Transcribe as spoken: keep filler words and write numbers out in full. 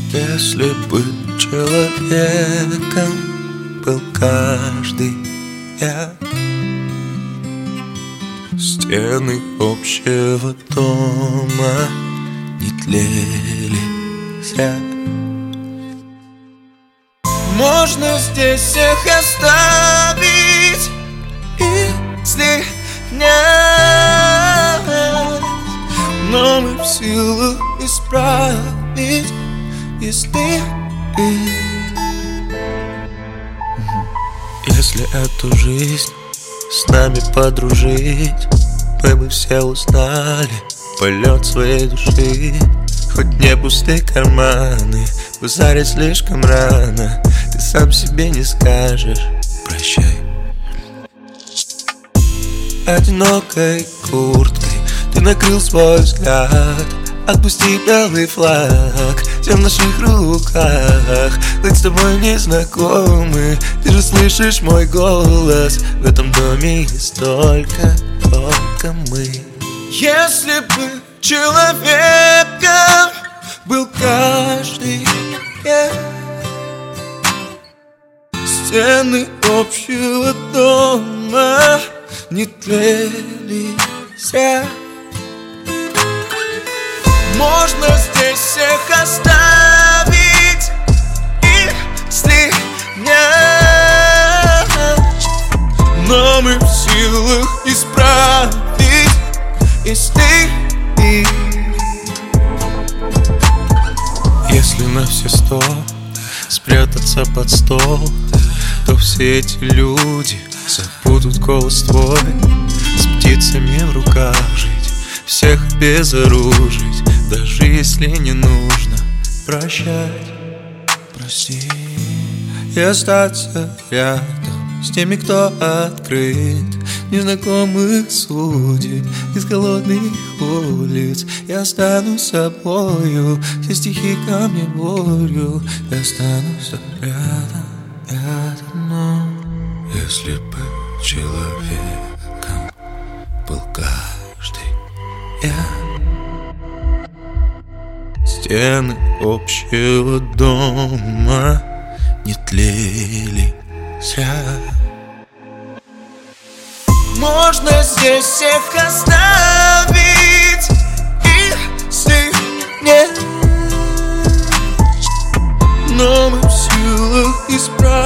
Если бы человеком был каждый я, стены общего дома не тлели зря. Можно здесь всех оставить и слинять, но мы в силах исправить, если Если эту жизнь с нами подружить, мы бы все узнали полет своей души. Хоть не пустые карманы, гусарить слишком рано, ты сам себе не скажешь прощай. Одинокой курткой ты накрыл свой взгляд, отпусти белый флаг, все в наших руках. Хоть с тобой не знакомы, ты же слышишь мой голос. В этом доме есть только, только мы. Если бы человеком был каждый я, стены общего дома не тлели зря. Можно здесь всех оставить и слинять, но мы в силах исправить, если Если на все сто спрятаться под стол, то все эти люди забудут голос твой. С птицами в руках жить, всех безоружить, даже если не нужно прощать, прости. И остаться рядом с теми, кто открыт, незнакомых судеб из голодных улиц. Я стану собою, все стихи ко мне болью. Я стану рядом, рядом, но если бы человеком был каждый я, стены общего дома не тлели зря. Можно здесь всех оставить и слинять, но мы в силах исправить.